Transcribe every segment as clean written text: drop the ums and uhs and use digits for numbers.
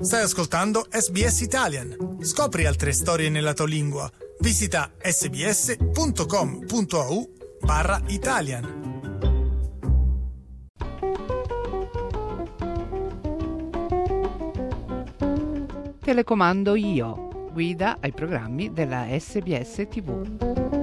Stai ascoltando SBS Italian. Scopri altre storie nella tua lingua. Visita sbs.com.au/Italian. Telecomando io, guida ai programmi della SBS TV.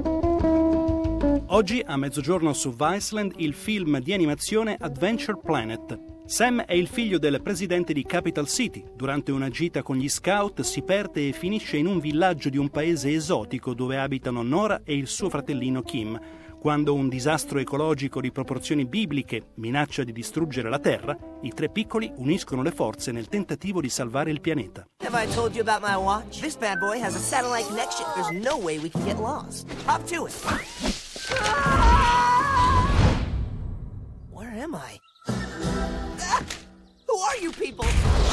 Oggi a mezzogiorno su Viceland il film di animazione Adventure Planet. Sam è il figlio del presidente di Capital City. Durante una gita con gli scout si perde e finisce in un villaggio di un paese esotico dove abitano Nora e il suo fratellino Kim. Quando un disastro ecologico di proporzioni bibliche minaccia di distruggere la Terra, i tre piccoli uniscono le forze nel tentativo di salvare il pianeta. Have I told you about my watch? This bad boy has a satellite connection. There's no way we can get lost. Hop to it. Where am I? Who are you people?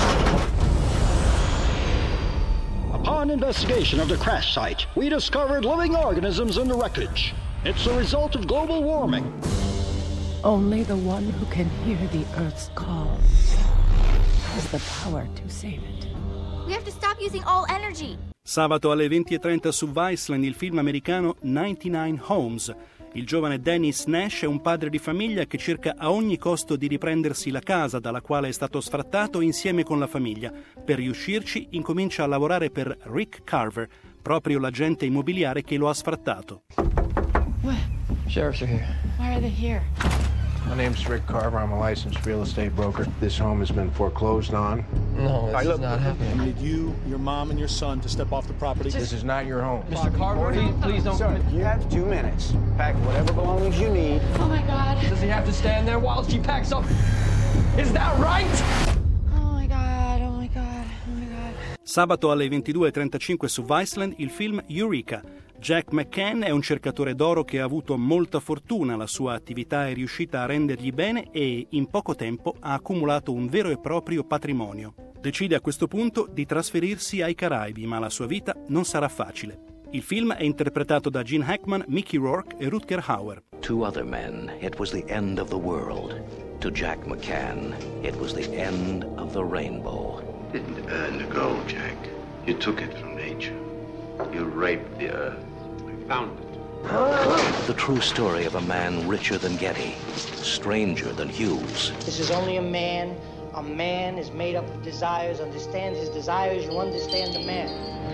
Upon investigation of the crash site, we discovered living organisms in the wreckage. It's the result of global warming. Only the one who can hear the Earth's call has the power to save it. We have to stop using all energy. Sabato alle 20:30 su Viceland il film americano 99 Homes. Il giovane Dennis Nash è un padre di famiglia che cerca a ogni costo di riprendersi la casa dalla quale è stato sfrattato insieme con la famiglia. Per riuscirci incomincia a lavorare per Rick Carver, proprio l'agente immobiliare che lo ha sfrattato. What? Sheriffs are here. Why are they here? My name's Rick Carver. I'm a licensed real estate broker. This home has been foreclosed on. No, this is not happening. I need you, your mom, and your son to step off the property. This is not your home. Mr. Carver, please don't... Sir, you have 2 minutes. Pack whatever belongings you need. Oh my God. Does he have to stand there while she packs up? Is that right? Oh my God, oh my God, oh my God. Sabato alle 22:35 su Viceland il film Eureka. Jack McCann è un cercatore d'oro che ha avuto molta fortuna, la sua attività è riuscita a rendergli bene e in poco tempo ha accumulato un vero e proprio patrimonio. Decide a questo punto di trasferirsi ai Caraibi, ma la sua vita non sarà facile. Il film è interpretato da Gene Hackman, Mickey Rourke e Rutger Hauer. To other men, it was the end of the world. To Jack McCann, it was the end of the rainbow. Didn't earn the gold, Jack. You took it from nature. You raped the earth. I found it. The true story of a man richer than Getty, stranger than Hughes. This is only a man. A man is made up of desires. Understand his desires, you understand the man.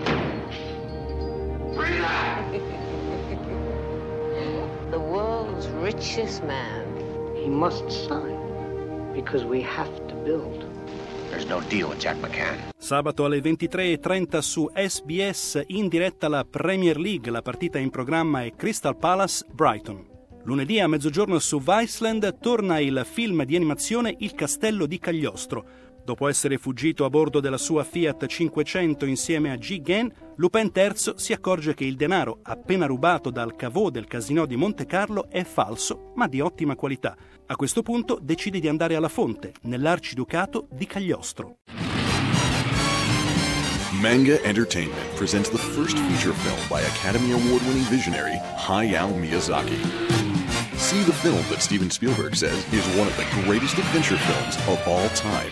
The world's richest man. He must sign, because we have to build. There's no deal with Jack McCann. Sabato alle 23:30 su SBS in diretta la Premier League, la partita in programma è Crystal Palace Brighton. Lunedì a mezzogiorno su Viceland torna il film di animazione Il Castello di Cagliostro. Dopo essere fuggito a bordo della sua Fiat 500 insieme a Ji Gen, Lupin III si accorge che il denaro appena rubato dal caveau del Casinò di Monte Carlo è falso, ma di ottima qualità. A questo punto decide di andare alla fonte, nell'Arciducato di Cagliostro. Manga Entertainment presents the first feature film by Academy Award-winning visionary Hayao Miyazaki. See the film that Steven Spielberg says is one of the greatest adventure films of all time.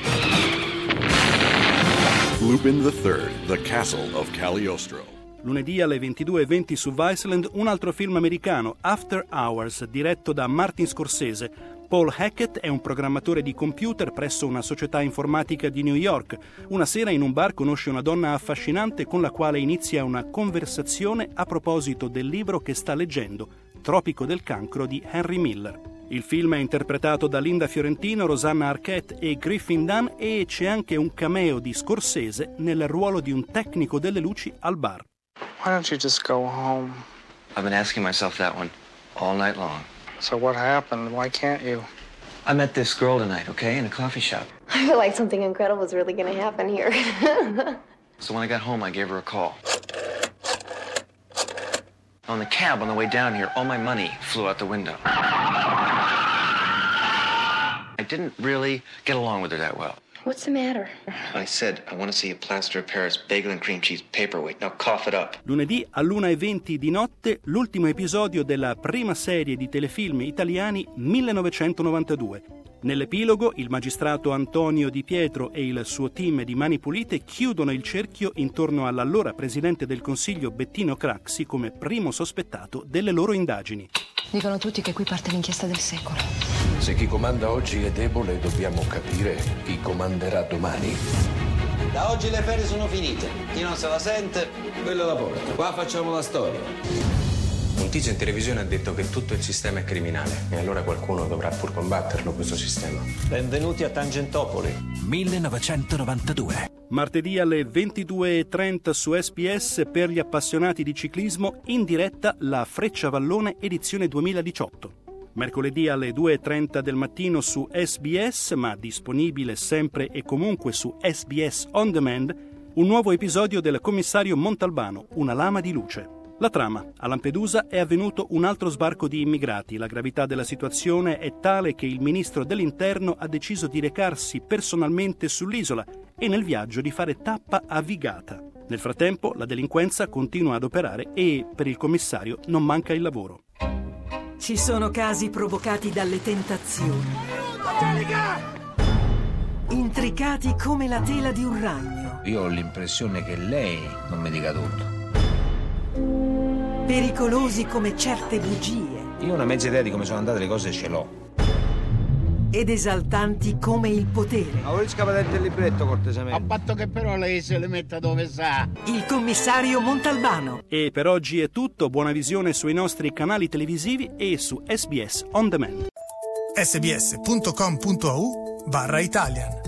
Lupin III, The Castle of Cagliostro. Lunedì alle 22:20 su Viceland un altro film americano, After Hours, diretto da Martin Scorsese. Paul Hackett è un programmatore di computer presso una società informatica di New York. Una sera in un bar conosce una donna affascinante con la quale inizia una conversazione a proposito del libro che sta leggendo, Tropico del Cancro di Henry Miller. Il film è interpretato da Linda Fiorentino, Rosanna Arquette e Griffin Dunn e c'è anche un cameo di Scorsese nel ruolo di un tecnico delle luci al bar. Why don't you just go home? I've been asking myself that one all night long. So what happened? Why can't you? I met this girl tonight, okay, in a coffee shop. I feel like something incredible is really going to happen here. So when I got home, I gave her a call. On the cab on the way down here, all my money flew out the window. I didn't really get along with her that well. What's the matter? I said, I want to see a plaster of Paris bagel and cream cheese paperweight. Now cough it up. Lunedì all'1:20 di notte, l'ultimo episodio della prima serie di telefilm italiani 1992. Nell'epilogo, il magistrato Antonio Di Pietro e il suo team di Mani Pulite chiudono il cerchio intorno all'allora presidente del Consiglio Bettino Craxi come primo sospettato delle loro indagini. Dicono tutti che qui parte l'inchiesta del secolo. Se chi comanda oggi è debole, dobbiamo capire chi comanderà domani. Da oggi le ferie sono finite. Chi non se la sente, quello la porta. Qua facciamo la storia. Un tizio in televisione ha detto che tutto il sistema è criminale e allora qualcuno dovrà pur combatterlo, questo sistema. Benvenuti a Tangentopoli. 1992. Martedì alle 22:30 su SBS per gli appassionati di ciclismo, in diretta la Frecciavallone edizione 2018. Mercoledì alle 2:30 del mattino su SBS, ma disponibile sempre e comunque su SBS On Demand, un nuovo episodio del commissario Montalbano, una lama di luce. La trama. A Lampedusa è avvenuto un altro sbarco di immigrati. La gravità della situazione è tale che il ministro dell'Interno ha deciso di recarsi personalmente sull'isola e nel viaggio di fare tappa a Vigata. Nel frattempo la delinquenza continua ad operare e per il commissario non manca il lavoro. Ci sono casi provocati dalle tentazioni, intricati come la tela di un ragno. Io ho l'impressione che lei non mi dica tutto. Pericolosi come certe bugie. Io una mezza idea di come sono andate le cose ce l'ho. Ed esaltanti come il potere. Ma vuoi scappare del libretto cortesemente? A patto che però lei se le metta dove sa. Il commissario Montalbano. E per oggi è tutto. Buona visione sui nostri canali televisivi e su SBS On Demand. sbs.com.au/Italian